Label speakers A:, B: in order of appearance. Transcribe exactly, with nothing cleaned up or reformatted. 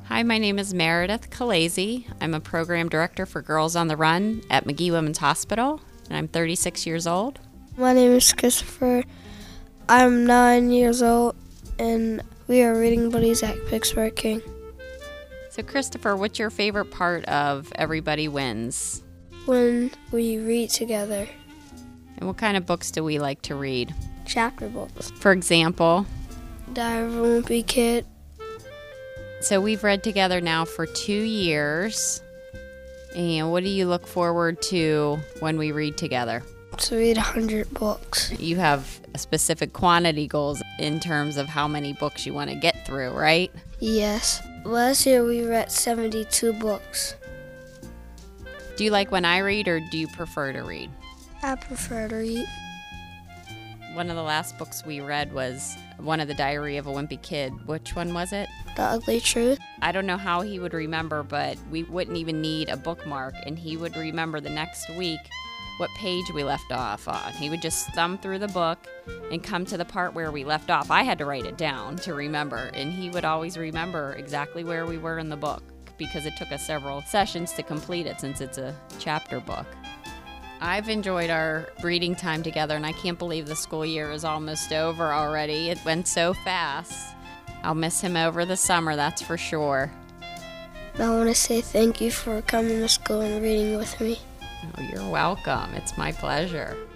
A: Hi, my name is Meredith Kalazy. I'm a program director for Girls on the Run at Magee Women's Hospital, and I'm thirty-six years old.
B: My name is Christopher. I'm nine years old, and we are reading buddies at Pittsburgh King.
A: So, Christopher, what's your favorite part of Everybody Wins?
B: When we read together.
A: And what kind of books do we like to read?
B: Chapter books.
A: For example?
B: Diary of a Wimpy Kid.
A: So we've read together now for two years. And what do you look forward to when we read together?
B: To read one hundred books.
A: You have specific quantity goals in terms of how many books you want to get through, right?
B: Yes. Last year we read seventy-two books.
A: Do you like when I read, or do you prefer to read?
B: I prefer to read.
A: One of the last books we read was one of the Diary of a Wimpy Kid. Which one was it?
B: The Ugly Truth.
A: I don't know how he would remember, but we wouldn't even need a bookmark, and he would remember the next week what page we left off on. He would just thumb through the book and come to the part where we left off. I had to write it down to remember, and he would always remember exactly where we were in the book because it took us several sessions to complete it since it's a chapter book. I've enjoyed our reading time together, and I can't believe the school year is almost over already. It went so fast. I'll miss him over the summer, that's for sure.
B: I want to say thank you for coming to school and reading with me.
A: Oh, you're welcome. It's my pleasure.